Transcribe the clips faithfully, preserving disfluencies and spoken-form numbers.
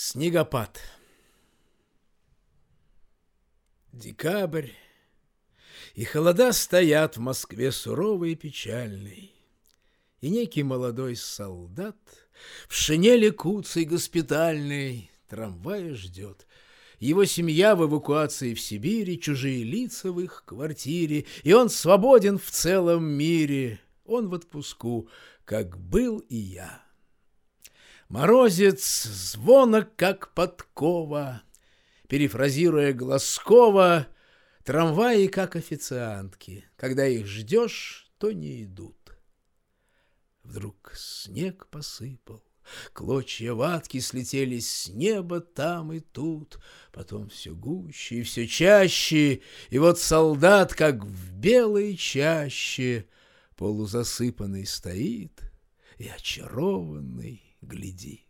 Снегопад. Декабрь, и холода стоят в Москве суровые и печальные, и некий молодой солдат в шинели куцей госпитальной трамвая ждет. Его семья в эвакуации в Сибири, чужие лица в их квартире, и он свободен в целом мире, он в отпуску, как был и я. Морозец звонок, как подкова, перефразируя Глазкова, трамваи, как официантки, когда их ждешь, то не идут. Вдруг снег посыпал, клочья ватки слетели с неба там и тут, потом все гуще и все чаще, и вот солдат, как в белой чаще, полузасыпанный стоит и очарованный глядит.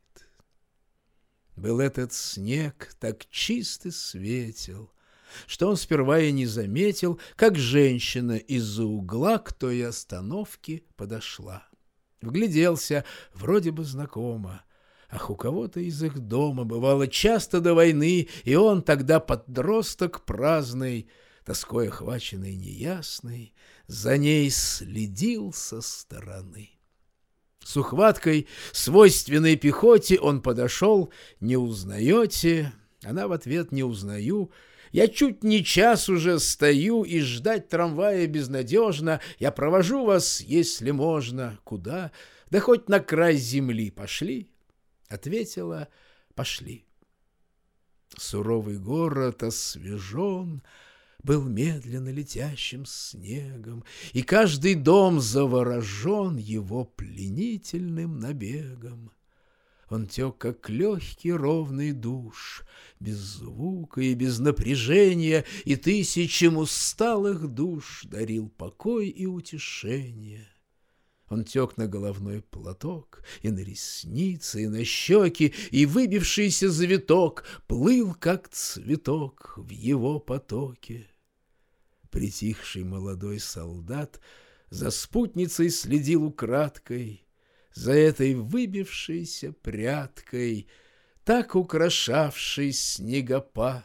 Был этот снег так чист и светел, что он сперва и не заметил, как женщина из-за угла к той остановке подошла. Вгляделся, вроде бы знакомо. Ах, у кого-то из их дома бывало часто до войны, и он тогда подросток праздный, тоской охваченный неясной, за ней следил со стороны. С ухваткой, свойственной пехоте, он подошел. «Не узнаете?» Она в ответ: «Не узнаю. Я чуть не час уже стою, и ждать трамвая безнадежно. Я провожу вас, если можно. Куда? Да хоть на край земли. Пошли?» Ответила: «Пошли». Суровый город освежен был медленно летящим снегом, и каждый дом заворожен его пленительным набегом. Он тек, как легкий ровный душ, без звука и без напряжения, и тысячам усталых душ дарил покой и утешение. Он тек на головной платок, и на ресницы, и на щеки, и выбившийся завиток плыл, как цветок, в его потоке. Притихший молодой солдат за спутницей следил украдкой, за этой выбившейся прядкой, так украшавшей снегопад.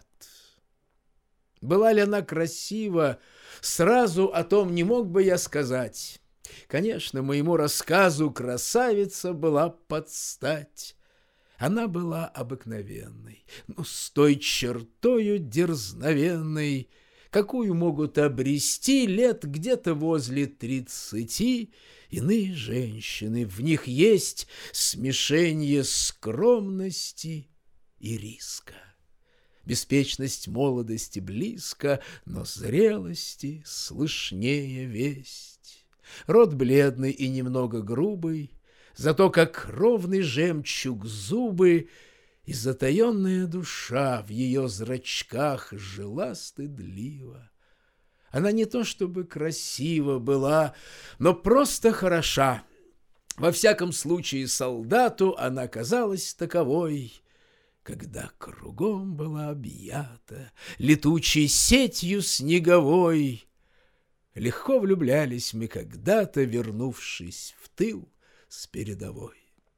Была ли она красива, сразу о том не мог бы я сказать. Конечно, моему рассказу красавица была под стать. Она была обыкновенной, но с той чертою дерзновенной, какую могут обрести лет где-то возле тридцати иные женщины. В них есть смешение скромности и риска. Беспечность молодости близко, но зрелости слышнее весть. Рот бледный и немного грубый, зато как ровный жемчуг зубы, и затаенная душа в ее зрачках жила стыдливо. Она не то чтобы красива была, но просто хороша. Во всяком случае, солдату она казалась таковой, когда кругом была объята летучей сетью снеговой. Легко влюблялись мы когда-то, вернувшись в тыл с передовой.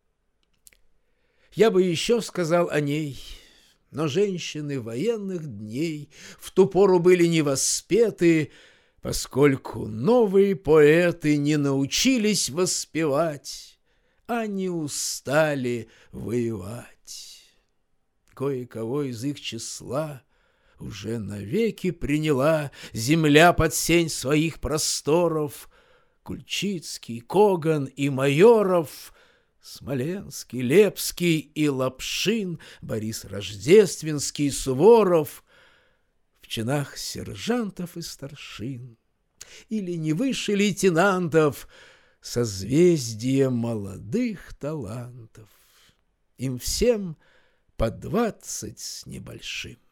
Я бы еще сказал о ней, но женщины военных дней в ту пору были невоспеты, поскольку новые поэты не научились воспевать, а не устали воевать. Кое-кого из их числа уже навеки приняла земля под сень своих просторов. Кульчицкий, Коган и Майоров, Смоленский, Лепский и Лапшин, Борис Рождественский, Суворов в чинах сержантов и старшин, или не выше лейтенантов, созвездие молодых талантов. Им всем по двадцать с небольшим.